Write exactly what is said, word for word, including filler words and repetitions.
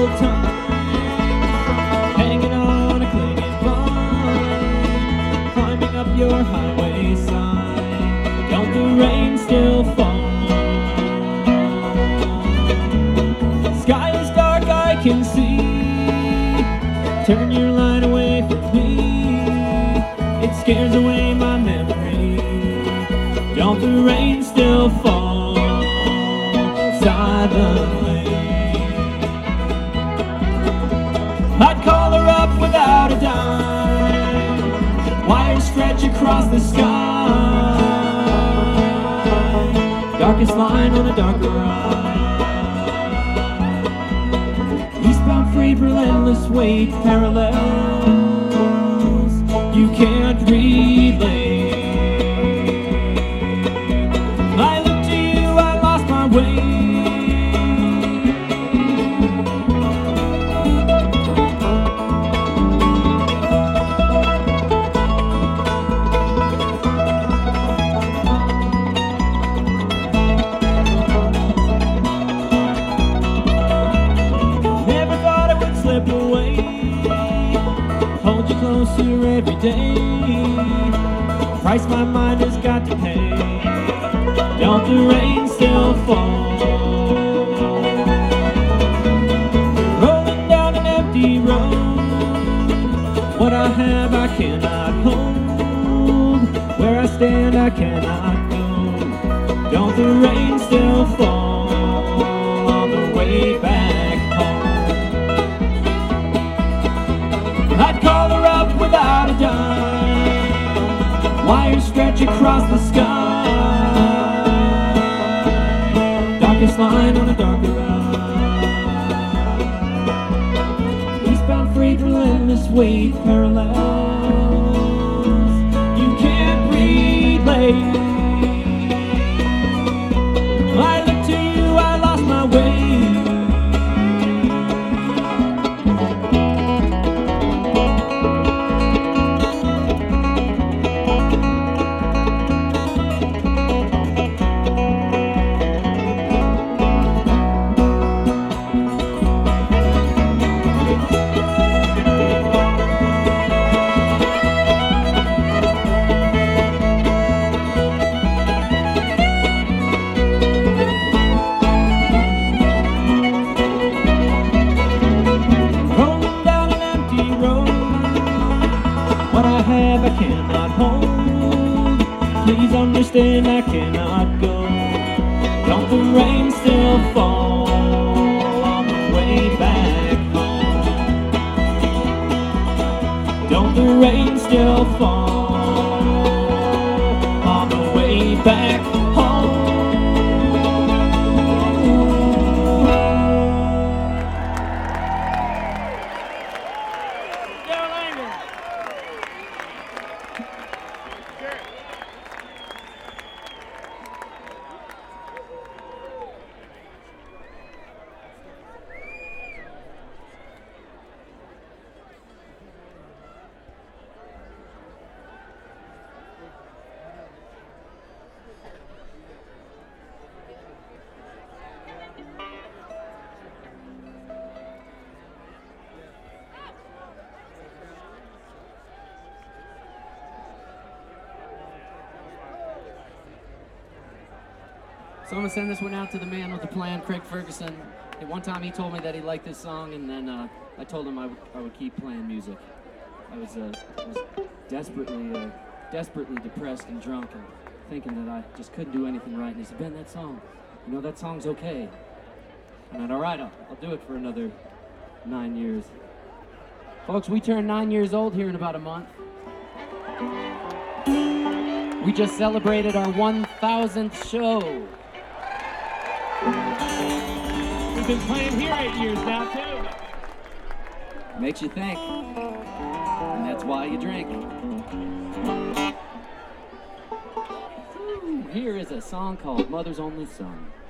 old times, hanging on a clinging vine, climbing up your highway sign. Don't the rain still fall? Sky is dark, I can see. Turn your light away from me. It scares away my memory. Don't the rain still fall silently? I'd call her up without a dime. Wires stretch across the sky. Darkest line on a darker eye. Eastbound freight, relentless weight, parallels you can't relate. I look to you, I lost my way. Never thought I would slip away, hold you closer every day. Price my mind has got to pay. Don't the rain still fall? Rolling down an empty road. What I have I cannot hold. Where I stand I cannot go. Don't the rain still fall on the way back home? I'd call her up without a dime. Wires stretch across the sky. Darkest line on a darker eye. Eastbound freight, relentless weight, parallels you can't relate. I look to you, I lost my way. What I have I cannot hold. Please understand I cannot go. Don't the rain still fall on the way back home? Don't the rain still fall on the way back home? So I'm gonna send this one out to the man with the plan, Craig Ferguson. At one time he told me that he liked this song, and then uh, I told him I would, I would keep playing music. I was, uh, I was desperately, uh, desperately depressed and drunk, and thinking that I just couldn't do anything right. And he said, "Ben, that song, you know, that song's okay." And I said, "All right, I'll, I'll do it for another nine years." Folks, we turn nine years old here in about a month. We just celebrated our one thousandth show. We've been playing here eight years now, too. Makes you think. And that's why you drink. Here is a song called Mother's Only Son.